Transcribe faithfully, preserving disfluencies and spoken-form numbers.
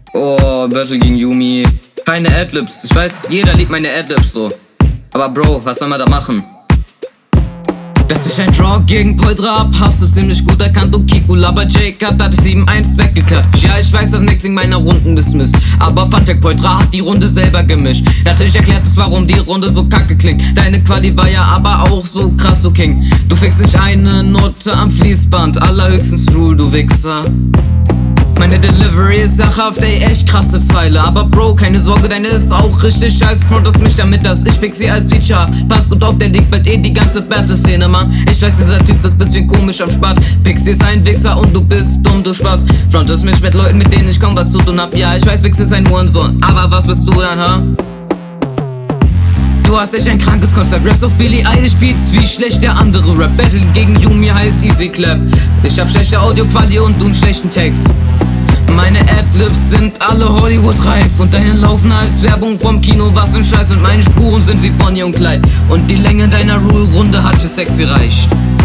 Oh, Battle gegen Yumi. Keine Adlibs. Ich weiß, jeder liebt meine Adlibs so. Aber Bro, was soll man da machen? Dass ich ein Draw gegen Poltra hab, hast du ziemlich gut erkannt. Und Kikul, aber Jake hat dadurch sieben eins weggeklatscht. Ja, ich weiß, dass nix in meiner Runden dismisst. Aber Funfact, Poltra hat die Runde selber gemischt. Er hat dich erklärt, es, warum die Runde so kacke klingt. Deine Quali war ja aber auch so krass, so King. Du fixst nicht eine Note am Fließband, allerhöchstens Rule, du Wichser. Meine Delivery ist sachhaft, ey, echt krasse Zeile. Aber Bro, keine Sorge, deine ist auch richtig scheiße. Frontest mich damit, dass ich pick sie als Feature. Pass gut auf, der liegt bald eh die ganze Battle-Szene, Mann. Ich weiß, dieser Typ ist bisschen komisch am Spart. Pixie ist ein Wichser und du bist dumm, du Spaß. Frontest mich mit Leuten, mit denen ich kaum was zu tun hab. Ja, ich weiß, Pixie ist ein Hurensohn, aber was bist du dann, ha? Du hast echt ein krankes Konzept. Raps auf Billie Eilish Beats wie schlecht der andere Rap. Battle gegen Yumi heißt Easy Clap. Ich hab schlechte Audio-Quali und du einen schlechten Text. Meine Adlibs sind alle Hollywood-reif und deine laufen als Werbung vom Kino, was ein Scheiß. Und meine Spuren sind wie Bonnie und Clyde und die Länge deiner Rule-Runde hat für Sex gereicht.